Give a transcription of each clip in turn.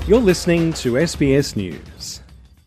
You're listening to SBS News.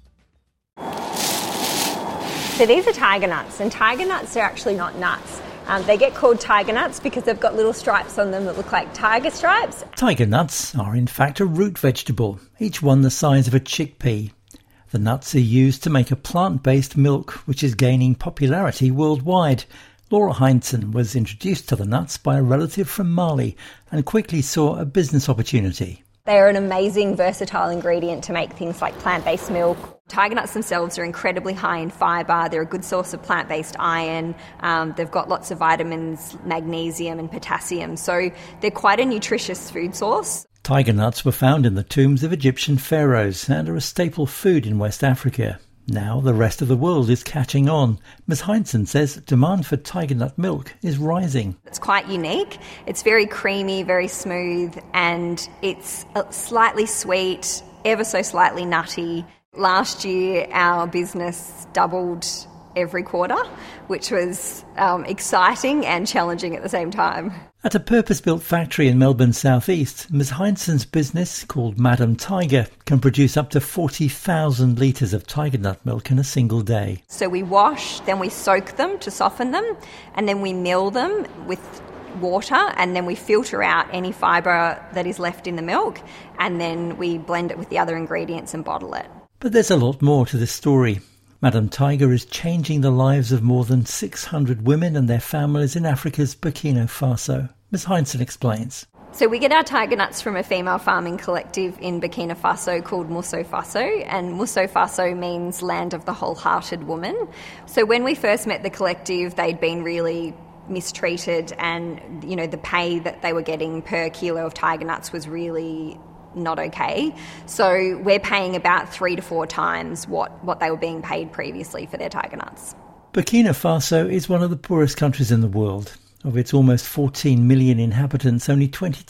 So these are tiger nuts, and tiger nuts are actually not nuts. They get called tiger nuts because they've got little stripes on them that look like tiger stripes. Tiger nuts are in fact a root vegetable, each one the size of a chickpea. The nuts are used to make a plant-based milk, which is gaining popularity worldwide. Laura Heinzen was introduced to the nuts by a relative from Mali and quickly saw a business opportunity. They are an amazing, versatile ingredient to make things like plant-based milk. Tiger nuts themselves are incredibly high in fibre. They're a good source of plant-based iron. They've got lots of vitamins, magnesium and potassium. So they're quite a nutritious food source. Tiger nuts were found in the tombs of Egyptian pharaohs and are a staple food in West Africa. Now the rest of the world is catching on. Ms Heinzen says demand for tiger nut milk is rising. It's quite unique. It's very creamy, very smooth, and it's slightly sweet, ever so slightly nutty. Last year our business doubled every quarter, which was exciting and challenging at the same time. At a purpose-built factory in Melbourne's southeast, Ms Heinzen's business, called Madam Tiger, can produce up to 40,000 litres of tiger nut milk in a single day. So we wash, then we soak them to soften them, and then we mill them with water, and then we filter out any fibre that is left in the milk, and then we blend it with the other ingredients and bottle it. But there's a lot more to this story. Madam Tiger is changing the lives of more than 600 women and their families in Africa's Burkina Faso. Ms Heinzen explains. So we get our tiger nuts from a female farming collective in Burkina Faso called Musso Faso, and Musso Faso means land of the wholehearted woman. So when we first met the collective, they'd been really mistreated, and the pay that they were getting per kilo of tiger nuts was really not okay. So we're paying about 3 to 4 times what they were being paid previously for their tiger nuts. Burkina Faso is one of the poorest countries in the world. Of its almost 14 million inhabitants, only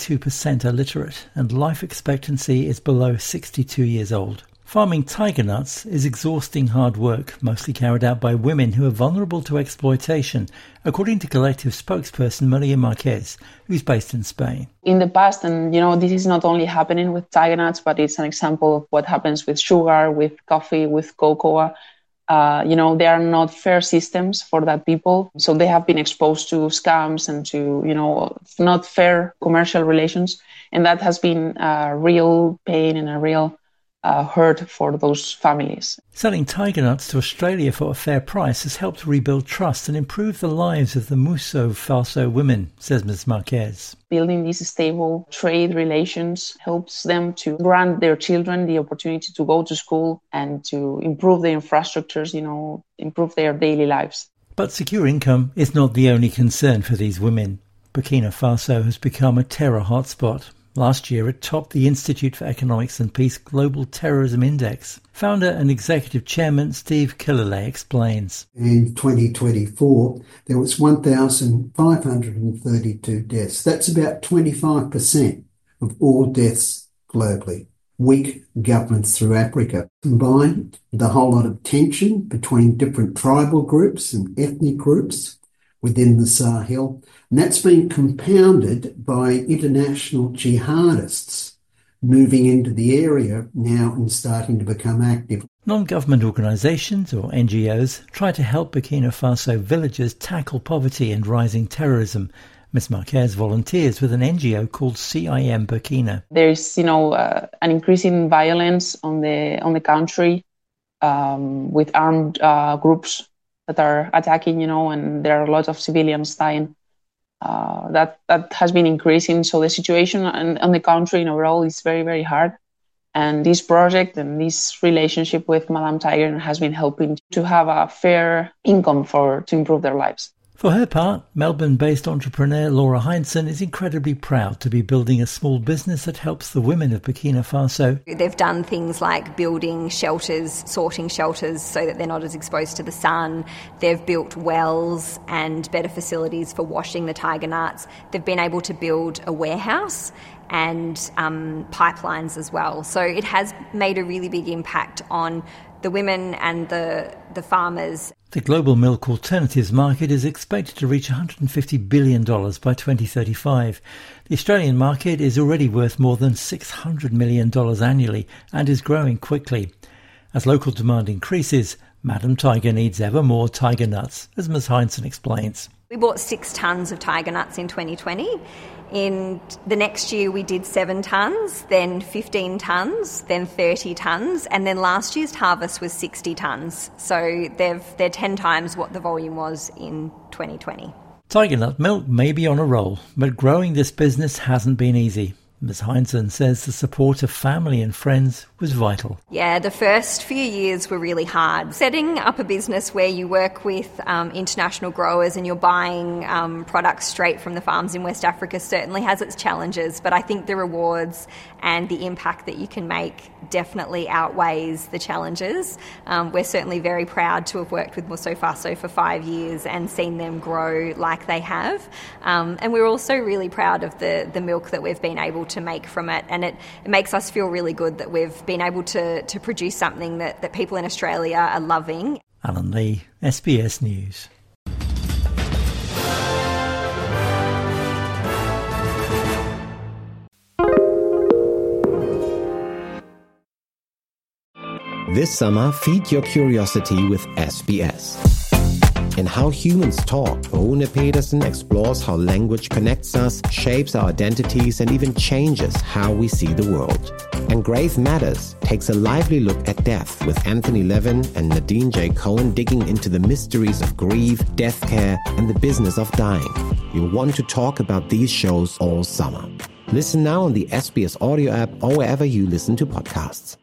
22% are literate, and life expectancy is below 62 years old. Farming tiger nuts is exhausting hard work, mostly carried out by women who are vulnerable to exploitation, according to collective spokesperson Maria Marquez, who's based in Spain. In the past, and this is not only happening with tiger nuts, but it's an example of what happens with sugar, with coffee, with cocoa. There are not fair systems for that people. So they have been exposed to scams and to, not fair commercial relations. And that has been a real pain and a real hurt for those families. Selling tiger nuts to Australia for a fair price has helped rebuild trust and improve the lives of the Musso Faso women, says Ms Marquez. Building these stable trade relations helps them to grant their children the opportunity to go to school and to improve their infrastructures, improve their daily lives. But secure income is not the only concern for these women. Burkina Faso has become a terror hotspot. Last year, it topped the Institute for Economics and Peace Global Terrorism Index. Founder and Executive Chairman Steve Killalay explains. In 2024, there was 1,532 deaths. That's about 25% of all deaths globally. Weak governments through Africa, combined with a whole lot of tension between different tribal groups and ethnic groups within the Sahel, and that's been compounded by international jihadists moving into the area now and starting to become active. Non-government organisations, or NGOs, try to help Burkina Faso villagers tackle poverty and rising terrorism. Ms Marquez volunteers with an NGO called CIM Burkina. There is, an increasing violence on the country with armed groups that are attacking, and there are a lot of civilians dying. That has been increasing. So the situation on the country in overall is very, very hard. And this project and this relationship with Madam Tiger has been helping to have a fair income to improve their lives. For her part, Melbourne-based entrepreneur Laura Heinzen is incredibly proud to be building a small business that helps the women of Burkina Faso. They've done things like building shelters, sorting shelters so that they're not as exposed to the sun. They've built wells and better facilities for washing the tiger nuts. They've been able to build a warehouse and pipelines as well. So it has made a really big impact on the women and the farmers. The global milk alternatives market is expected to reach $150 billion by 2035. The Australian market is already worth more than $600 million annually and is growing quickly. As local demand increases, Madam Tiger needs ever more tiger nuts, as Ms. Heinzen explains. We bought 6 tonnes of tiger nuts in 2020. In the next year we did 7 tonnes, then 15 tonnes, then 30 tonnes, and then last year's harvest was 60 tonnes. So they're 10 times what the volume was in 2020. Tiger nut milk may be on a roll, but growing this business hasn't been easy. Ms. Heinzen says the support of family and friends was vital. Yeah, the first few years were really hard. Setting up a business where you work with international growers and you're buying products straight from the farms in West Africa certainly has its challenges, but I think the rewards and the impact that you can make definitely outweighs the challenges. We're certainly very proud to have worked with Musso Faso for 5 years and seen them grow like they have. And we're also really proud of the milk that we've been able to make from it, and it makes us feel really good that we've been able to produce something that people in Australia are loving. Alan Lee, SBS News. This summer, feed your curiosity with SBS. In How Humans Talk, Rune Pedersen explores how language connects us, shapes our identities, and even changes how we see the world. And Grave Matters takes a lively look at death with Anthony Levin and Nadine J. Cohen digging into the mysteries of grief, death care, and the business of dying. You'll want to talk about these shows all summer. Listen now on the SBS audio app or wherever you listen to podcasts.